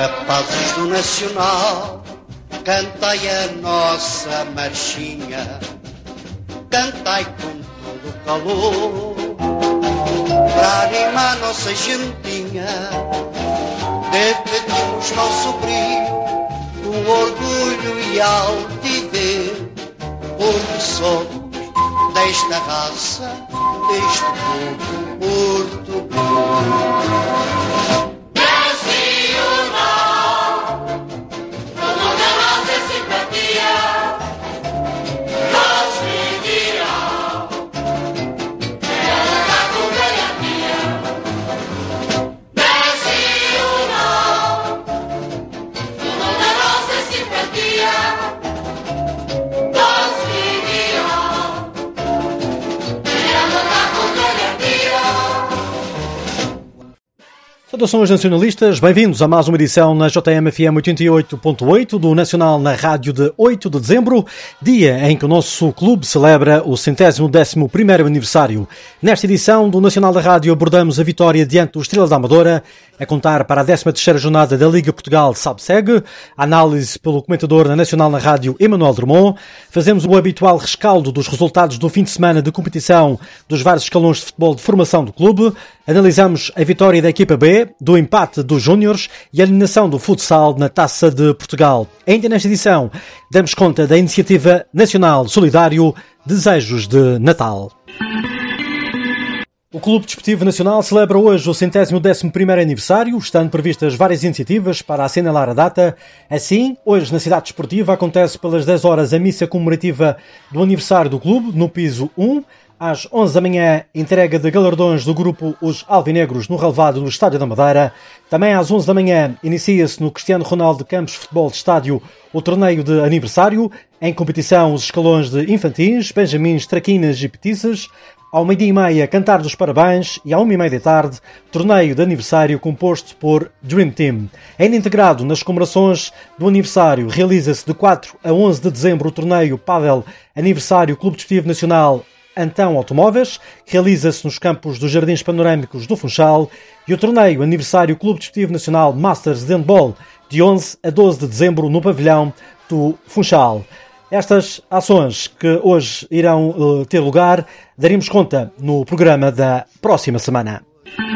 Rapazes do Nacional, cantai a nossa marchinha, cantai com todo o calor, para animar nossa gentinha. Defendemos nosso brilho, com orgulho e altivez, porque somos desta raça, deste povo português. Saudações nacionalistas, bem-vindos a mais uma edição na JMFM 88.8 do Nacional na rádio de 8 de dezembro, dia em que o nosso clube celebra o 111º aniversário. Nesta edição do Nacional da Rádio abordamos a vitória diante do Estrela da Amadora, a contar para a 13ª jornada da Liga Portugal SABSEG, a análise pelo comentador na Nacional na Rádio Emanuel Drummond, fazemos o habitual rescaldo dos resultados do fim de semana de competição dos vários escalões de futebol de formação do clube, analisamos a vitória da equipa B, do empate dos Júniores e a eliminação do futsal na Taça de Portugal. Ainda nesta edição, damos conta da Iniciativa Nacional Solidário Desejos de Natal. O Clube Desportivo Nacional celebra hoje o 111º aniversário, estando previstas várias iniciativas para assinalar a data. Assim, hoje na Cidade Desportiva acontece pelas 10 horas a missa comemorativa do aniversário do clube, no piso 1. Às 11 da manhã, entrega de galardões do grupo Os Alvinegros no relevado do Estádio da Madeira. Também às 11 da manhã, inicia-se no Cristiano Ronaldo Campos Futebol de Estádio o torneio de aniversário. Em competição, os escalões de infantins, benjamins, traquinas e petiças. Ao meio-dia e meia, cantar dos parabéns e à 1h30 da tarde, torneio de aniversário composto por Dream Team. Ainda integrado nas comemorações do aniversário, realiza-se de 4 a 11 de dezembro o torneio Pádel Aniversário Clube Desportivo Nacional Antão Automóveis, que realiza-se nos campos dos Jardins Panorâmicos do Funchal, e o torneio Aniversário Clube Desportivo Nacional Masters de Handball, de 11 a 12 de dezembro no pavilhão do Funchal. Estas ações que hoje irão ter lugar, daremos conta no programa da próxima semana.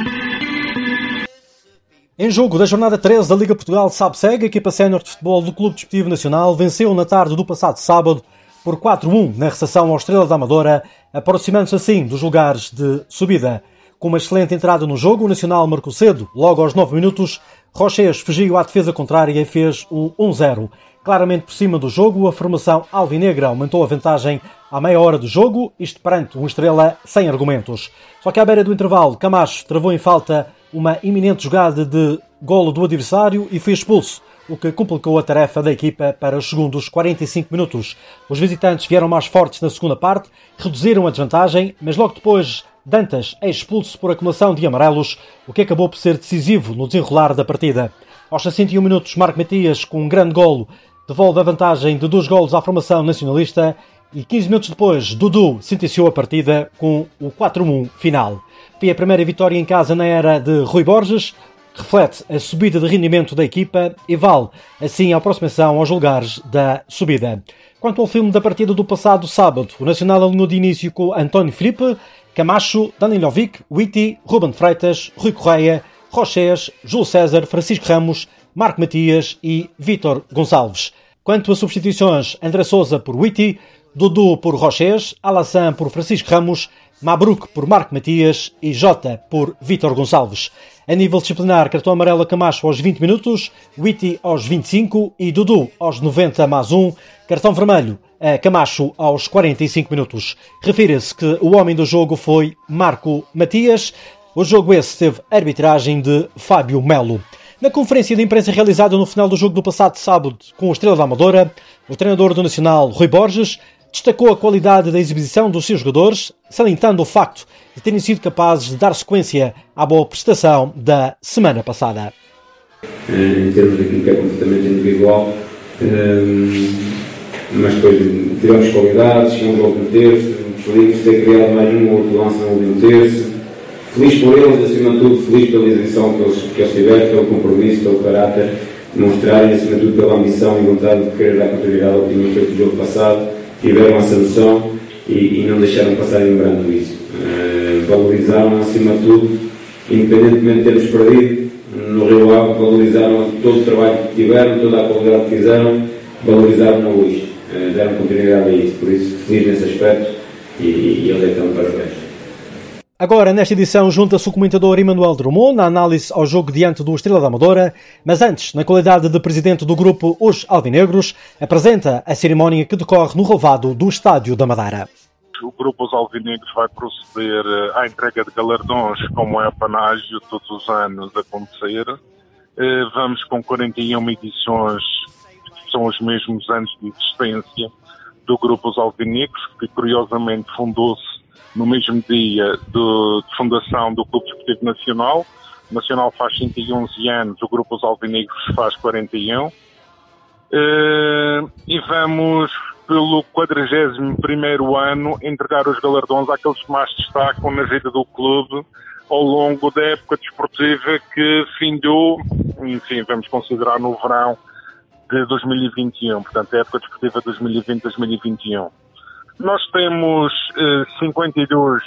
Em jogo da jornada 13 da Liga Portugal SABSEG, a equipa sénior de futebol do Clube Desportivo Nacional venceu na tarde do passado sábado por 4-1 na recepção ao Estrela da Amadora, aproximando-se assim dos lugares de subida. Com uma excelente entrada no jogo, o Nacional marcou cedo, logo aos 9 minutos, Rochês fugiu à defesa contrária e fez um 1-0. Claramente por cima do jogo, a formação alvinegra aumentou a vantagem à meia hora do jogo, isto perante um Estrela sem argumentos. Só que à beira do intervalo, Camacho travou em falta uma iminente jogada de golo do adversário e foi expulso, o que complicou a tarefa da equipa para os segundos 45 minutos. Os visitantes vieram mais fortes na segunda parte, reduziram a desvantagem, mas logo depois Dantas é expulso por acumulação de amarelos, o que acabou por ser decisivo no desenrolar da partida. Aos 61 minutos, Marco Matias, com um grande golo, devolve a vantagem de 2 golos à formação nacionalista e 15 minutos depois, Dudu sentenciou a partida com o 4-1 final. Foi a primeira vitória em casa na era de Rui Borges, reflete a subida de rendimento da equipa e vale, assim, a aproximação aos lugares da subida. Quanto ao filme da partida do passado sábado, o Nacional alinhou de início com António Filipe, Camacho, Danilovic, Witty, Ruben Freitas, Rui Correia, Rochês, Júlio César, Francisco Ramos, Marco Matias e Vítor Gonçalves. Quanto a substituições, André Sousa por Witty, Dudu por Rochês, Alassane por Francisco Ramos, Mabrouk por Marco Matias e Jota por Vítor Gonçalves. A nível disciplinar, cartão amarelo a Camacho aos 20 minutos, Witty aos 25 e Dudu aos 90 mais 1, cartão vermelho a Camacho aos 45 minutos. Refira-se que o homem do jogo foi Marco Matias. O jogo esse teve arbitragem de Fábio Melo. Na conferência de imprensa realizada no final do jogo do passado sábado com o Estrela da Amadora, o treinador do Nacional, Rui Borges, destacou a qualidade da exibição dos seus jogadores, salientando o facto de terem sido capazes de dar sequência à boa prestação da semana passada. Em termos daquilo que é comportamento individual, mas depois tivemos qualidades, chegamos ao último terço, feliz de ter criado mais um outro lance no último terço, feliz por eles, acima de tudo, feliz pela exibição que eles tiveram, pelo compromisso, pelo caráter, demonstrarem, acima de tudo, pela ambição e vontade de querer dar continuidade ao que tinham feito no jogo passado, tiveram essa noção e não deixaram passar em branco isso. Valorizaram, acima de tudo, independentemente de termos perdido, no Rio Ave valorizaram todo o trabalho que tiveram, toda a qualidade que fizeram, valorizaram hoje, deram continuidade a isso, por isso feliz nesse aspecto e eles estão de parabéns. Agora, nesta edição, junta-se o comentador Emanuel Drummond na análise ao jogo diante do Estrela da Amadora, mas antes, na qualidade de presidente do grupo Os Alvinegros, apresenta a cerimónia que decorre no relvado do Estádio da Madeira. O grupo Os Alvinegros vai proceder à entrega de galardões, como é panágio todos os anos acontecer. Vamos com 41 edições, que são os mesmos anos de existência do grupo Os Alvinegros, que curiosamente fundou-se no mesmo dia de fundação do Clube Desportivo Nacional. O Nacional faz 111 anos, o grupo Os Alvinegros faz 41. E vamos, pelo 41º ano, entregar os galardões àqueles que mais destacam na vida do clube ao longo da época desportiva que findou, enfim, vamos considerar no verão de 2021, portanto, a época desportiva 2020-2021. Nós temos 56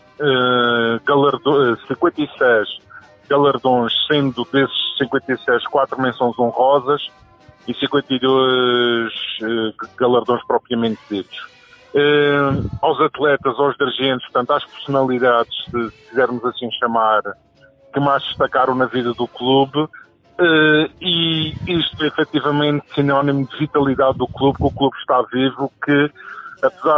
galardões, sendo desses 56 4 menções honrosas e 52 galardões propriamente ditos. Aos atletas, aos dirigentes, portanto, às personalidades, se quisermos assim chamar, que mais destacaram na vida do clube, e isto é efetivamente sinónimo de vitalidade do clube, que o clube está vivo, que apesar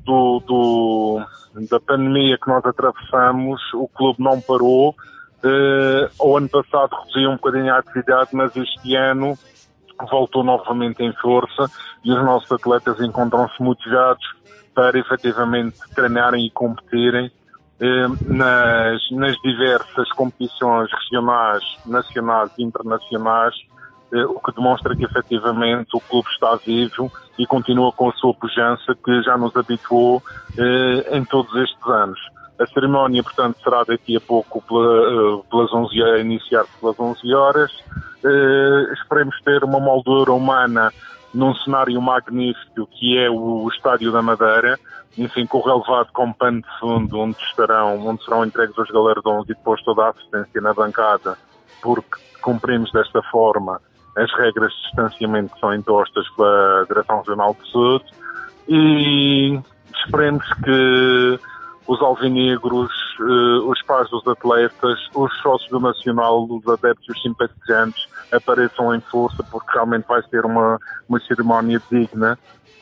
da pandemia que nós atravessamos, o clube não parou. O ano passado reduziu um bocadinho a atividade, mas este ano voltou novamente em força e os nossos atletas encontram-se motivados para efetivamente treinarem e competirem nas diversas competições regionais, nacionais e internacionais, o que demonstra que efetivamente o clube está vivo e continua com a sua pujança que já nos habituou em todos estes anos. A cerimónia, portanto, será daqui a pouco pelas 11 horas, iniciar pelas 11 horas. Esperemos ter uma moldura humana num cenário magnífico que é o Estádio da Madeira, enfim, com o relevado como pano de fundo, onde serão entregues os galardões e depois toda a assistência na bancada, porque cumprimos desta forma as regras de distanciamento que são impostas pela Direção Regional de Saúde, e esperemos que os alvinegros, os pais dos atletas, os sócios do Nacional, os adeptos e os simpatizantes apareçam em força, porque realmente vai ser uma cerimónia digna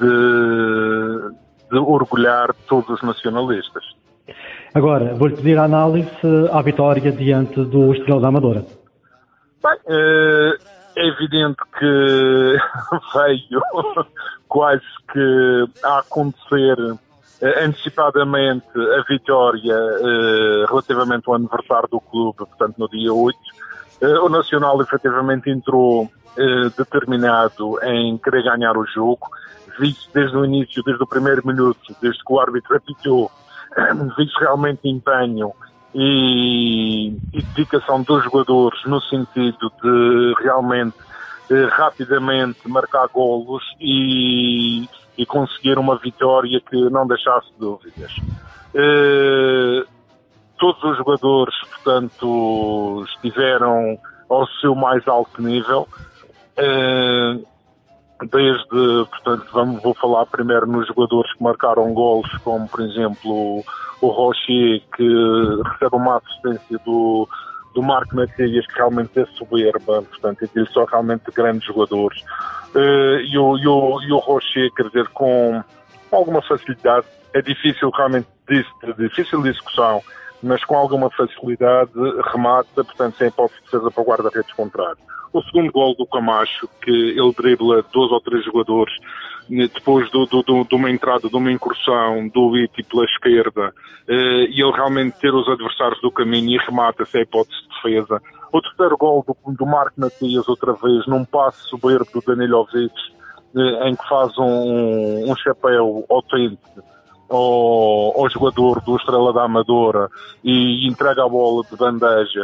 de orgulhar todos os nacionalistas. Agora, vou-lhe pedir a análise à vitória diante do Estrela da Amadora. Bem, é evidente que veio quase que a acontecer antecipadamente a vitória relativamente ao aniversário do clube, portanto no dia 8. O Nacional efetivamente entrou determinado em querer ganhar o jogo, visto desde o início, desde o primeiro minuto, desde que o árbitro apitou, visto realmente empenho e dedicação dos jogadores no sentido de realmente rapidamente marcar golos e conseguir uma vitória que não deixasse dúvidas. Todos os jogadores, portanto, estiveram ao seu mais alto nível, vou falar primeiro nos jogadores que marcaram golos, como por exemplo o Rocher, que recebe uma assistência do Marco Matias, que realmente é soberba, portanto, é só realmente grandes jogadores. E o Rocher, quer dizer, com alguma facilidade, é difícil realmente, difícil de execução, mas com alguma facilidade remata, portanto, sem hipótese de defesa para o guarda-redes contrário. O segundo gol do Camacho, que ele dribla 2 ou 3 jogadores, depois de uma entrada, de uma incursão do Iti pela esquerda, e ele realmente ter os adversários do caminho e remata sem hipótese de defesa. O terceiro gol do Marco Matias, outra vez, num passe soberbo do Danilovic, em que faz um chapéu autêntico ao jogador do Estrela da Amadora e entrega a bola de bandeja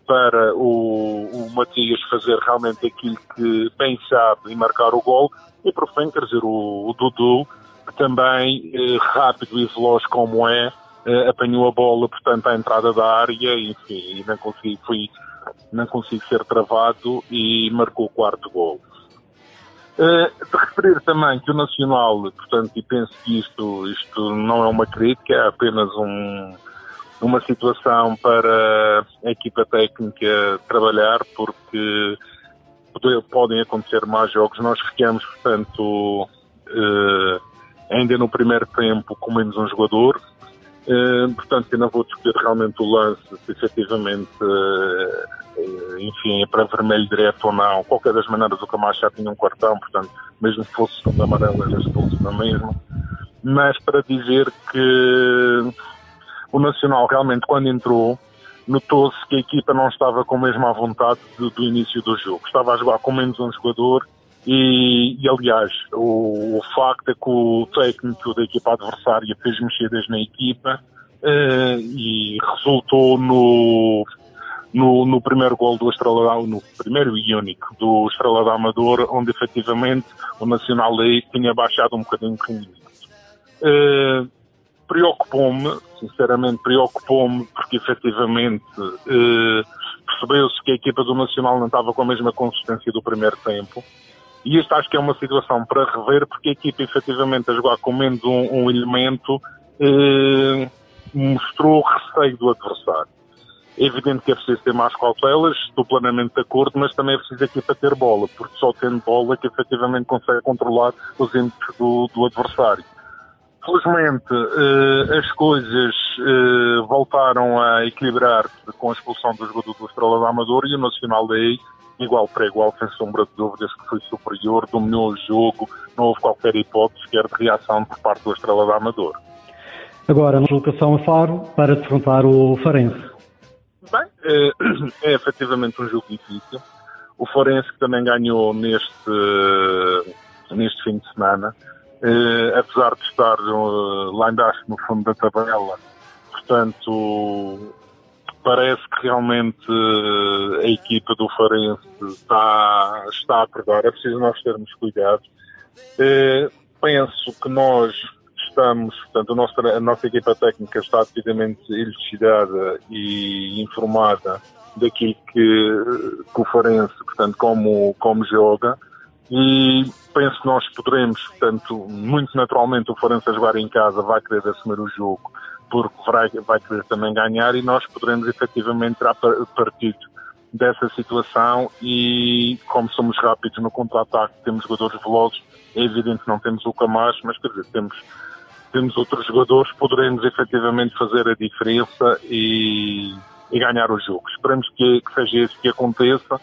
para o Matias fazer realmente aquilo que bem sabe e marcar o gol, e por fim, quer dizer, o Dudu, que também, rápido e veloz como apanhou a bola, portanto, à entrada da área, enfim, não consigo ser travado e marcou o quarto gol. De referir também que o Nacional, portanto, e penso que isto não é uma crítica, é apenas uma situação para a equipa técnica trabalhar, porque podem acontecer mais jogos. Nós ficamos, portanto, ainda no primeiro tempo com menos um jogador. Portanto, eu não vou discutir realmente o lance, se efetivamente, enfim, é para vermelho direto ou não. Qualquer das maneiras, o Camacho já tinha um cartão, portanto, mesmo que fosse segundo amarelo, era expulso na mesma. Mas para dizer que o Nacional realmente, quando entrou, notou-se que a equipa não estava com a mesma vontade do início do jogo. Estava a jogar com menos um jogador e aliás, o facto é que o técnico da equipa adversária fez mexidas na equipa e resultou no primeiro gol do Estrela, no primeiro e único do Estrela da Amadora, onde efetivamente o Nacional aí tinha baixado um bocadinho o rendimento. Preocupou-me, sinceramente preocupou-me, porque efetivamente percebeu-se que a equipa do Nacional não estava com a mesma consistência do primeiro tempo, e isto acho que é uma situação para rever, porque a equipa efetivamente a jogar com menos um elemento mostrou receio do adversário. É evidente que é preciso ter mais cautelas, estou plenamente de acordo, mas também é preciso a equipa ter bola, porque só tendo bola que efetivamente consegue controlar os ímpetos do adversário. Felizmente, as coisas voltaram a equilibrar-se com a expulsão do jogador do Estrela da Amadora, e o Nacional daí, igual para igual, sem sombra de dúvidas, que foi superior, dominou o jogo, não houve qualquer hipótese sequer de reação por parte do Estrela da Amadora. Agora, na deslocação a Faro, para defrontar o Farense. Bem, é efetivamente um jogo difícil. O Farense, que também ganhou neste fim de semana, apesar de estar lá embaixo no fundo da tabela, portanto, parece que realmente a equipa do Farense está a acordar. É preciso nós termos cuidado. Penso que nós estamos, portanto, a nossa equipa técnica está devidamente elucidada e informada daquilo que o Farense, portanto, como joga, e penso que nós poderemos, portanto, muito naturalmente o Farense a jogar em casa vai querer assumir o jogo, porque vai querer também ganhar, e nós poderemos efetivamente tirar partido dessa situação, e como somos rápidos no contra-ataque, temos jogadores velozes, é evidente que não temos o Camacho, mas quer dizer, temos outros jogadores, poderemos efetivamente fazer a diferença e ganhar o jogo. Esperamos que seja isso que aconteça,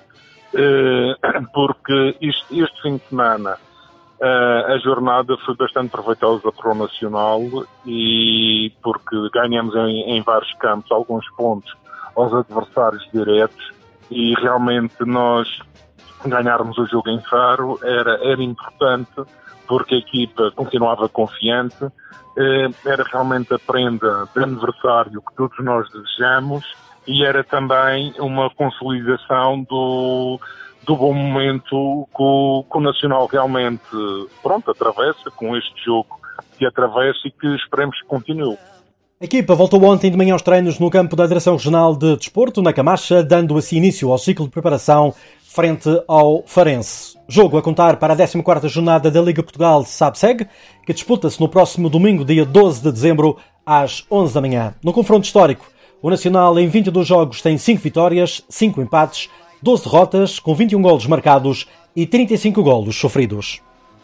porque este fim de semana a jornada foi bastante proveitosa para o Nacional, e porque ganhamos em vários campos alguns pontos aos adversários diretos, e realmente nós ganharmos o jogo em Faro era importante, porque a equipa continuava confiante, era realmente a prenda de aniversário que todos nós desejamos, e era também uma consolidação do bom momento que o Nacional realmente, atravessa com este jogo que atravessa, e que esperemos que continue. A equipa voltou ontem de manhã aos treinos no campo da Direção Regional de Desporto, na Camacha, dando assim início ao ciclo de preparação frente ao Farense. Jogo a contar para a 14ª jornada da Liga Portugal SABSEG, que disputa-se no próximo domingo, dia 12 de dezembro, às 11 da manhã. No confronto histórico, o Nacional em 22 jogos tem 5 vitórias, 5 empates, 12 derrotas, com 21 golos marcados e 35 golos sofridos.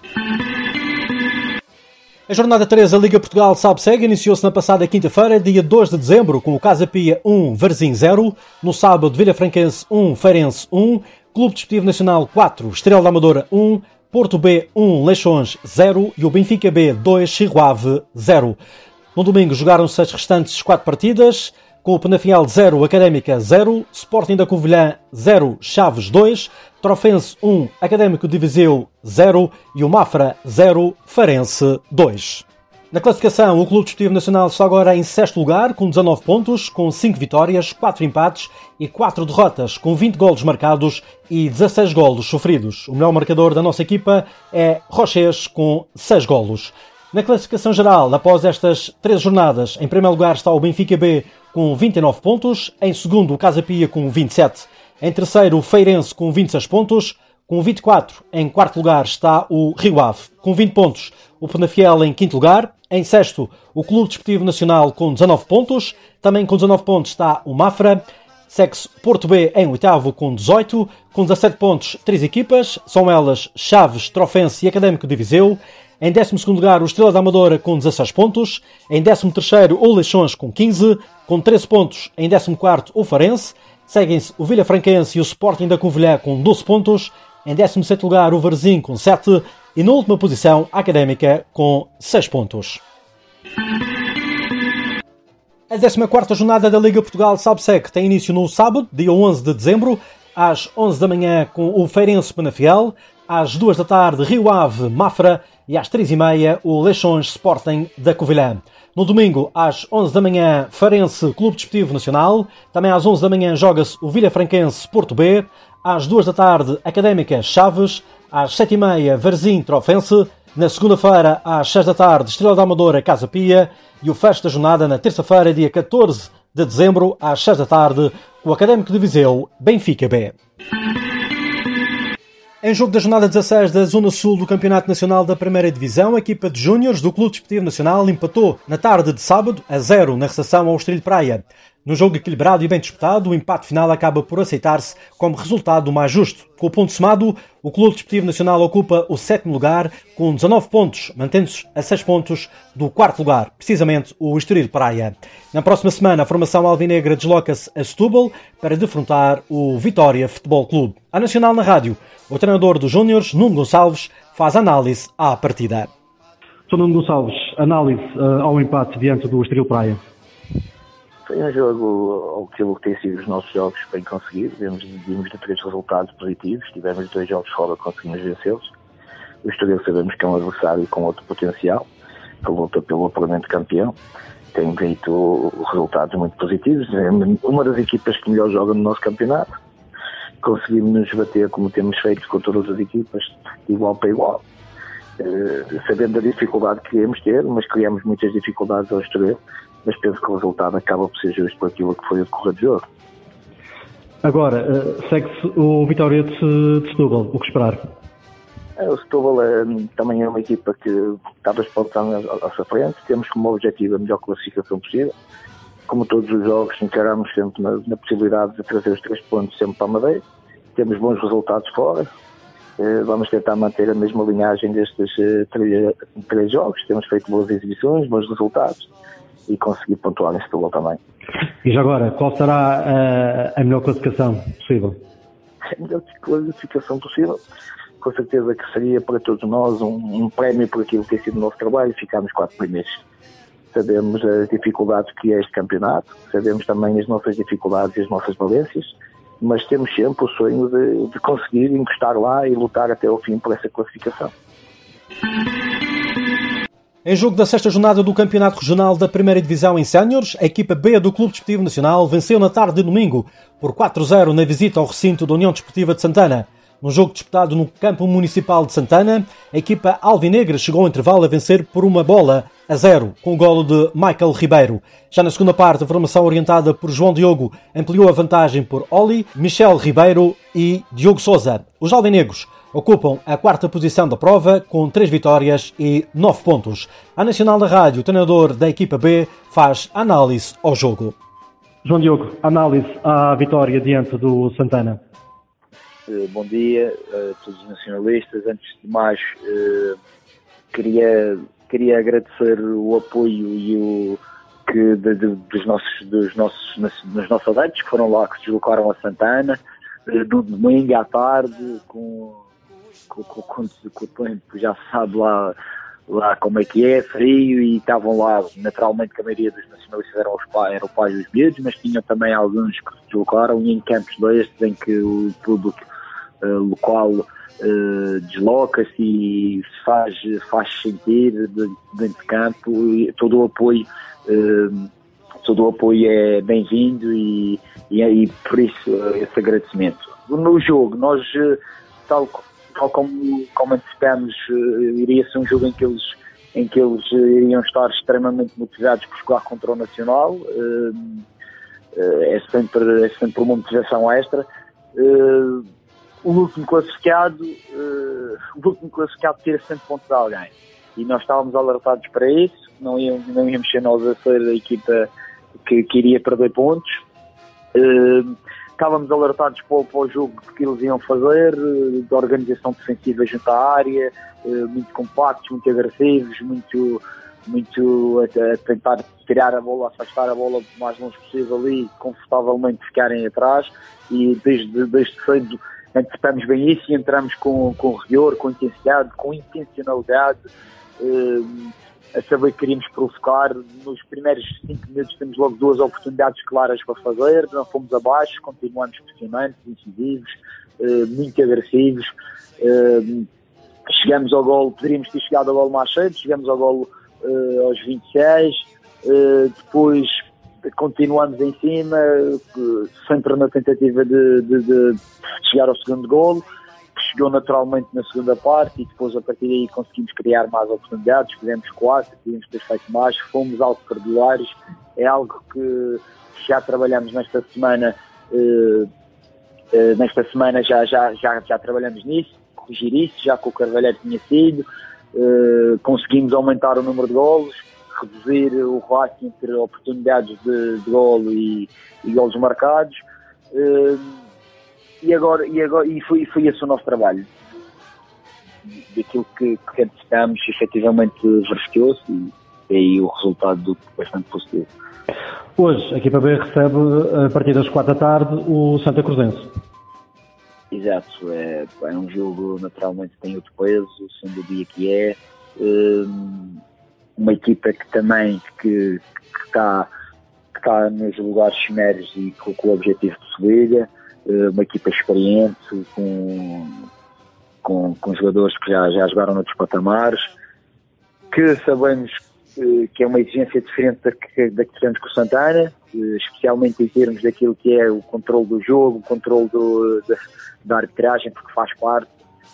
A jornada 3 da Liga Portugal SABSEG iniciou-se na passada quinta-feira, dia 2 de dezembro, com o Casa Pia 1, Varzim 0, no sábado Vilhafranquense 1, Feirense 1, Clube Desportivo Nacional 4, Estrela da Amadora 1, Porto B 1, Leixões 0 e o Benfica B 2, Chirro Ave 0. No domingo jogaram-se as restantes 4 partidas, com o Penafiel 0, Académica 0, Sporting da Covilhã 0, Chaves 2, Trofense 1, Académico de Viseu 0 e o Mafra 0, Farense 2. Na classificação, o Clube Desportivo Nacional está agora em 6º lugar, com 19 pontos, com 5 vitórias, 4 empates e 4 derrotas, com 20 golos marcados e 16 golos sofridos. O melhor marcador da nossa equipa é Rochês, com 6 golos. Na classificação geral, após estas 3 jornadas, em primeiro lugar está o Benfica B com 29 pontos, em segundo o Casa Pia com 27, em terceiro o Feirense com 26 pontos, com 24 em quarto lugar está o Rio Ave, com 20 pontos, o Penafiel em quinto lugar, em sexto o Clube Desportivo Nacional com 19 pontos, também com 19 pontos está o Mafra, segue-se Porto B em oitavo com 18, com 17 pontos 3 equipas, são elas Chaves, Trofense e Académico de Viseu. Em 12º lugar, o Estrela da Amadora com 16 pontos. Em 13º, o Leixões com 15. Com 13 pontos, em 14º, o Farense. Seguem-se o Vilafranquense e o Sporting da Covilhã com 12 pontos. Em 17º lugar, o Varzim com 7. E na última posição, a Académica com 6 pontos. A 14ª jornada da Liga Portugal SABSEC tem início no sábado, dia 11 de dezembro, às 11 da manhã com o Feirense Penafiel. Às 2 da tarde, Rio Ave, Mafra, e às 3h30, o Leixões Sporting da Covilhã. No domingo, às 11 da manhã, Farense Clube Desportivo Nacional. Também às 11 da manhã joga-se o Vilafranquense Porto B. Às 2 da tarde, Académica Chaves. Às 7h30, Varzim Trofense. Na segunda-feira, às 6 da tarde, Estrela da Amadora Casa Pia. E o fecho da jornada na terça-feira, dia 14 de dezembro, às 6 da tarde, o Académico de Viseu, Benfica B. Em jogo da jornada 16 da Zona Sul do Campeonato Nacional da Primeira Divisão, a equipa de júniores do Clube Desportivo Nacional empatou na tarde de sábado a 0 na recepção ao Estoril Praia. Num jogo equilibrado e bem disputado, o empate final acaba por aceitar-se como resultado mais justo. Com o ponto somado, o Clube Desportivo Nacional ocupa o 7º lugar com 19 pontos, mantendo-se a 6 pontos do 4º lugar, precisamente o Estoril Praia. Na próxima semana, a formação alvinegra desloca-se a Setúbal para defrontar o Vitória Futebol Clube. A Nacional na Rádio, o treinador dos Júniores, Nuno Gonçalves, faz análise à partida. Sr. Nuno Gonçalves, análise ao empate diante do Estoril Praia. Foi um jogo, aquilo que tem sido os nossos jogos, bem conseguido. Vimos de 3 resultados positivos, tivemos 2 jogos fora, conseguimos vencê-los. O Estoril sabemos que é um adversário com outro potencial, que luta pelo apuramento campeão. Tem feito resultados muito positivos. É uma das equipas que melhor joga no nosso campeonato. Conseguimos nos bater como temos feito com todas as equipas, de igual para igual. Sabendo da dificuldade que queríamos ter, mas criamos muitas dificuldades ao Estoril. Mas penso que o resultado acaba por ser justo por aquilo que foi o decorrer do jogo. Agora, segue-se o Vitória de Setúbal. O que esperar? O Setúbal também é uma equipa que está a disputar à nossa frente. Temos como objetivo a melhor classificação possível. Como todos os jogos, encaramos sempre na possibilidade de trazer os 3 pontos sempre para a Madeira. Temos bons resultados fora. Vamos tentar manter a mesma linhagem destes 3 jogos. Temos feito boas exibições, bons resultados. E conseguir pontuar em Setúbal também. E já agora, qual será a melhor classificação possível? A melhor classificação possível, com certeza que seria para todos nós um prémio por aquilo que tem sido o nosso trabalho e ficarmos 4 primeiros. Sabemos as dificuldades que é este campeonato, sabemos também as nossas dificuldades e as nossas valências, mas temos sempre o sonho de conseguir encostar lá e lutar até ao fim por essa classificação. Em jogo da 6ª jornada do Campeonato Regional da Primeira Divisão em Séniores, a equipa B do Clube Desportivo Nacional venceu na tarde de domingo por 4-0 na visita ao recinto da União Desportiva de Santana. No jogo disputado no campo municipal de Santana, a equipa alvinegra chegou ao intervalo a vencer por 1-0, com o golo de Michael Ribeiro. Já na segunda parte, a formação orientada por João Diogo ampliou a vantagem por Oli, Michel Ribeiro e Diogo Sousa. Os alvinegros ocupam a 4ª posição da prova, com 3 vitórias e 9 pontos. A Nacional da Rádio, o treinador da equipa B, faz análise ao jogo. João Diogo, análise à vitória diante do Santana. Bom dia a todos os nacionalistas. Antes de mais, queria agradecer o apoio dos nossos adeptos que foram lá, que se deslocaram a Santana, do domingo à tarde, com o tempo, já se sabe lá como é que é, frio, e estavam lá, naturalmente que a maioria dos nacionalistas eram o pai e os miúdos, mas tinham também alguns que se deslocaram, e em campos destes em que o público local desloca-se e faz sentir dentro de campo, e todo o apoio é bem-vindo e por isso esse agradecimento. No jogo, nós, tal como antecipamos, iria ser um jogo em que eles iriam estar extremamente motivados por jogar contra o Nacional. É sempre uma motivação extra. O último classificado tira sempre pontos a alguém, e nós estávamos alertados para isso. Não íamos ser nós a ser a equipa que iria perder pontos. Estávamos alertados para o jogo que eles iam fazer, de organização defensiva junto à área, muito compactos, muito agressivos, muito a tentar tirar a bola, afastar a bola o mais longe possível e confortavelmente ficarem atrás. E desde cedo antecipamos bem isso e entramos com rigor, com intensidade, com intencionalidade, a saber que queríamos provocar. Nos primeiros 5 minutos temos logo 2 oportunidades claras para fazer, não fomos abaixo, continuamos pressionantes, incisivos, muito agressivos. Chegamos ao golo, poderíamos ter chegado ao golo mais cedo, chegamos ao golo aos 26, depois continuamos em cima, sempre na tentativa de chegar ao segundo golo, que chegou naturalmente na segunda parte, e depois a partir daí conseguimos criar mais oportunidades, fizemos 4, podíamos ter feito mais, fomos algo regulares. É algo que já trabalhamos nesta semana. Nesta semana já trabalhamos nisso, corrigir isso, já que o Carvalheiro tinha sido. Conseguimos aumentar o número de golos, reduzir o ratio entre oportunidades de golo e golos marcados, e foi esse o nosso trabalho. Daquilo que antecipamos, efetivamente verificou-se, e aí o resultado bastante positivo. Hoje a equipa B recebe, a partir das 4 da tarde, o Santa Cruzense. Exato, é um jogo naturalmente tem outro peso, sendo o dia que é. Uma equipa que também que está nos lugares chimeros e com o objetivo de subir, uma equipa experiente, com jogadores que já jogaram noutros patamares, que sabemos que é uma exigência diferente da que tivemos com o Santana, especialmente em termos daquilo que é o controle do jogo, o controle da arbitragem, porque faz parte,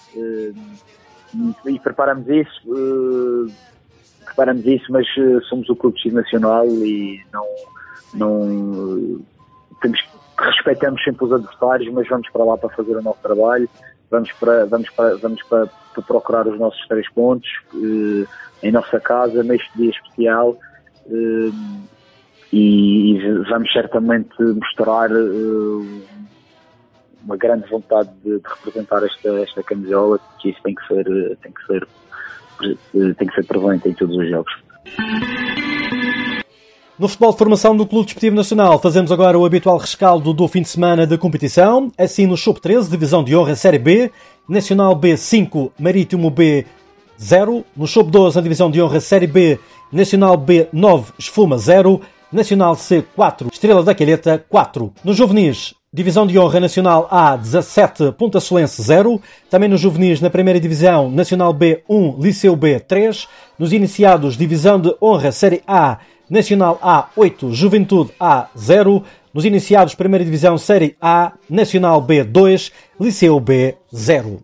e preparamos isso, mas somos o Clube de Nacional e não respeitamos sempre os adversários, mas vamos para lá para fazer o nosso trabalho, vamos para procurar os nossos 3 pontos em nossa casa, neste dia especial, e vamos certamente mostrar uma grande vontade de representar esta camisola, que isso tem que ser presente em todos os jogos. No futebol de formação do Clube Desportivo Nacional, fazemos agora o habitual rescaldo do fim de semana da competição. Assim, no Sub-13, Divisão de Honra Série B, Nacional B 5, Marítimo B 0. No Sub-12, na Divisão de Honra Série B, Nacional B 9, Esfuma 0. Nacional C 4, Estrela da Calheta 4. No Juvenis, Divisão de Honra Nacional A 17, Ponta Solense 0. Também nos Juvenis, na Primeira Divisão, Nacional B 1, Liceu B 3. Nos Iniciados, Divisão de Honra Série A, Nacional A 8, Juventude A 0. Nos Iniciados, Primeira Divisão Série A, Nacional B 2, Liceu B 0.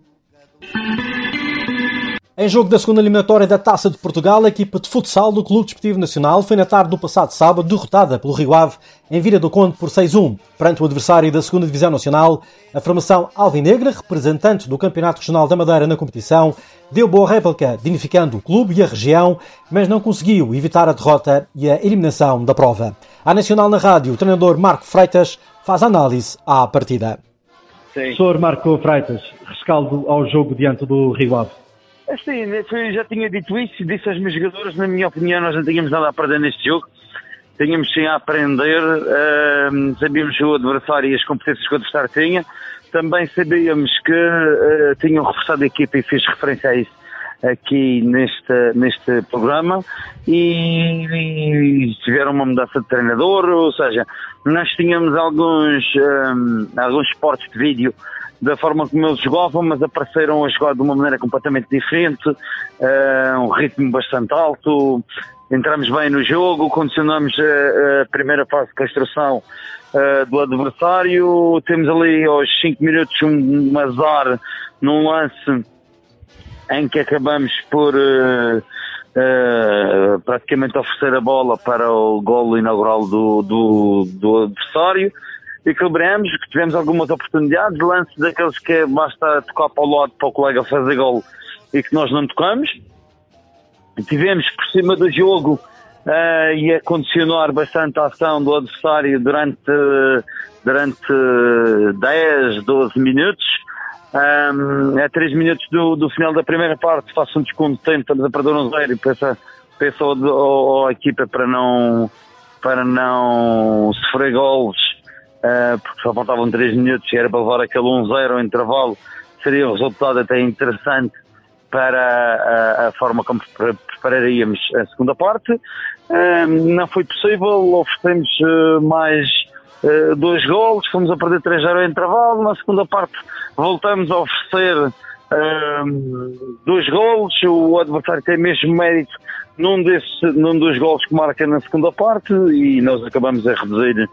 Em jogo da segunda eliminatória da Taça de Portugal, a equipa de futsal do Clube Desportivo Nacional foi na tarde do passado sábado derrotada pelo Rio Ave em Vila do Conde por 6-1. Perante o adversário da segunda Divisão Nacional, a formação alvinegra, representante do Campeonato Regional da Madeira na competição, deu boa réplica, dignificando o clube e a região, mas não conseguiu evitar a derrota e a eliminação da prova. À Nacional na Rádio, o treinador Marco Freitas faz análise à partida. Sr. Marco Freitas, rescaldo ao jogo diante do Rio Ave. Sim, já tinha dito isso, disse aos meus jogadores, na minha opinião, nós não tínhamos nada a perder neste jogo, tínhamos sim a aprender, sabíamos o adversário e as competências que o adversário tinha, também sabíamos que tinham reforçado a equipa e fiz referência a isso aqui neste programa, e tiveram uma mudança de treinador, ou seja, nós tínhamos alguns spots de vídeo da forma como eles jogavam, mas apareceram a jogar de uma maneira completamente diferente, um ritmo bastante alto, entramos bem no jogo, condicionamos a primeira fase de construção do adversário, temos ali aos 5 minutos um azar num lance em que acabamos por praticamente oferecer a bola para o golo inaugural do adversário. Equilibramos, que tivemos algumas oportunidades, lances daqueles que basta tocar para o lado para o colega fazer golo e que nós não tocamos. Tivemos por cima do jogo e a condicionar bastante a ação do adversário durante 10, 12 minutos. A 3 minutos do final da primeira parte, faço um desconto de tempo, estamos a perder 1-0 e peço à equipa para não sofrer golos, porque só faltavam 3 minutos e era para levar aquele 1-0 ao intervalo. Seria um resultado até interessante para a forma como prepararíamos a segunda parte. Não foi possível, oferecemos mais 2 golos, fomos a perder 3-0 ao intervalo. Na segunda parte voltamos a oferecer 2 golos, o adversário tem mesmo mérito num dos golos que marca na segunda parte e nós acabamos a reduzir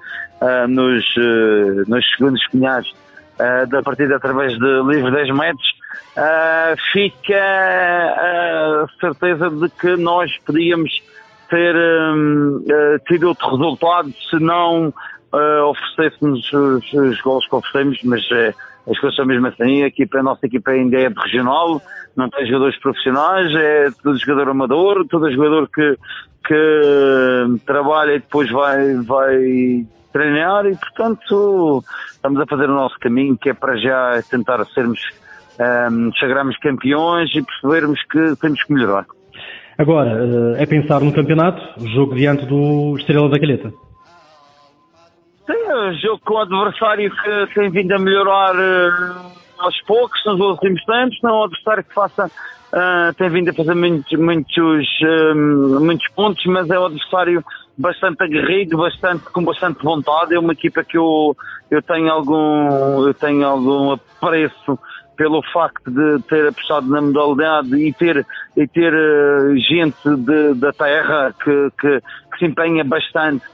nos segundos finais da partida através de livre 10 metros. Fica a certeza de que nós podíamos ter tido outro resultado se não oferecêssemos os golos que oferecemos, mas as coisas são mesmo assim. A nossa equipa ainda é de regional, não tem jogadores profissionais, é todo jogador amador, todo jogador que trabalha e depois vai treinar e, portanto, estamos a fazer o nosso caminho, que é para já tentar sagrarmos campeões e percebermos que temos que melhorar. Agora, é pensar no campeonato, o jogo diante do Estrela da Calheta. Sim, o jogo com o adversário que tem vindo a melhorar aos poucos, nos últimos tempos, não é um adversário que tem vindo a fazer muitos pontos, mas é um adversário bastante aguerrido, com bastante vontade. É uma equipa que eu tenho algum apreço pelo facto de ter apostado na modalidade e ter gente da terra que se empenha bastante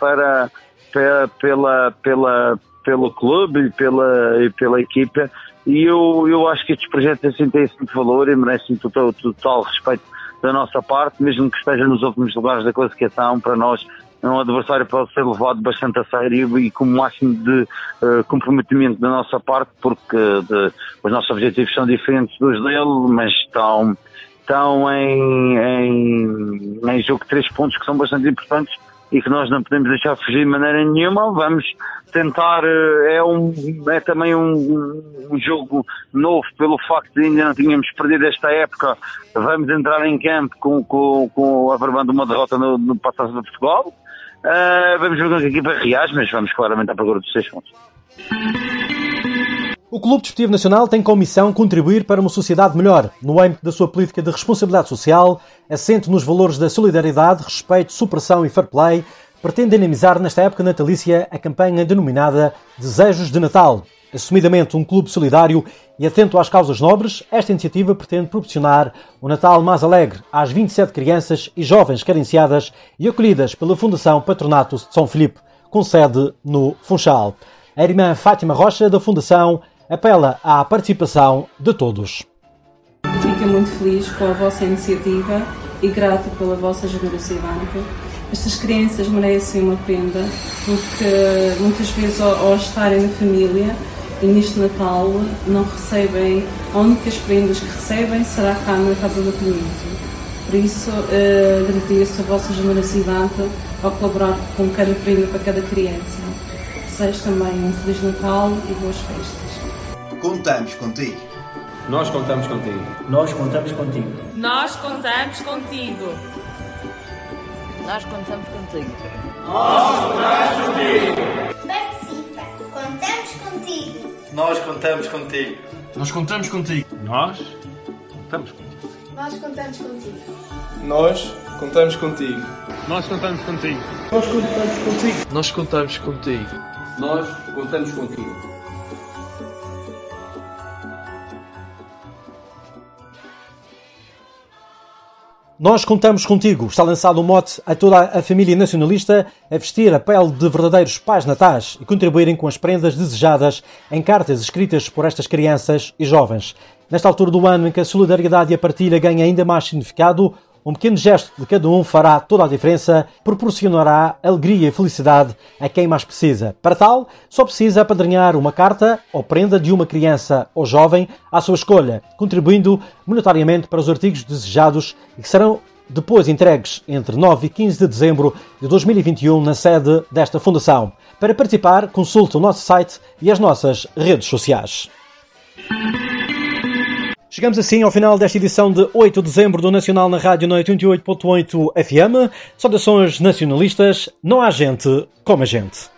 pelo clube e pela equipa, e eu acho que estes projetos assim têm muito valor e merecem total respeito da nossa parte, mesmo que esteja nos últimos lugares da classificação. Para nós é um adversário que pode ser levado bastante a sério e com o máximo de comprometimento da nossa parte, porque os nossos objetivos são diferentes dos dele, mas estão em jogo 3 pontos que são bastante importantes e que nós não podemos deixar fugir de maneira nenhuma. Vamos tentar, é também um jogo novo pelo facto de ainda não tínhamos perdido esta época. Vamos entrar em campo com a verbando uma derrota no Passagem de Portugal. Vamos ver com a equipa reage, mas vamos claramente à procura dos 6 pontos. O Clube Desportivo Nacional tem como missão contribuir para uma sociedade melhor, no âmbito da sua política de responsabilidade social, assente nos valores da solidariedade, respeito, superação e fair play. Pretende dinamizar nesta época natalícia a campanha denominada Desejos de Natal. Assumidamente um clube solidário e atento às causas nobres, esta iniciativa pretende proporcionar um Natal mais alegre às 27 crianças e jovens carenciadas e acolhidas pela Fundação Patronato de São Filipe, com sede no Funchal. A irmã Fátima Rocha, da Fundação, apela à participação de todos. Fico muito feliz com a vossa iniciativa e grato pela vossa generosidade. Estas crianças merecem uma prenda, porque muitas vezes ao estarem na família e neste Natal não recebem, a única prendas que recebem será cá na Casa do Acolhimento. Por isso agradeço a vossa generosidade ao colaborar com cada prenda para cada criança. Desejo também um Feliz Natal e boas festas. Contamos contigo. Nós contamos contigo. Nós contamos contigo. Nós contamos contigo. Nós contamos contigo. Nós contamos contigo. Participa. Contamos contigo. Nós contamos contigo. Nós contamos contigo. Nós contamos contigo. Nós contamos contigo. Nós contamos contigo. Nós contamos contigo. Nós contamos contigo. Nós contamos contigo. Nós contamos contigo. Nós contamos contigo. Está lançado um mote a toda a família nacionalista a vestir a pele de verdadeiros pais natais e contribuírem com as prendas desejadas em cartas escritas por estas crianças e jovens. Nesta altura do ano em que a solidariedade e a partilha ganham ainda mais significado, um pequeno gesto de cada um fará toda a diferença, proporcionará alegria e felicidade a quem mais precisa. Para tal, só precisa apadrinhar uma carta ou prenda de uma criança ou jovem à sua escolha, contribuindo monetariamente para os artigos desejados e que serão depois entregues entre 9 e 15 de dezembro de 2021 na sede desta fundação. Para participar, consulte o nosso site e as nossas redes sociais. Chegamos assim ao final desta edição de 8 de dezembro do Nacional na Rádio Noite 88.8 FM. Saudações nacionalistas, não há gente como a gente.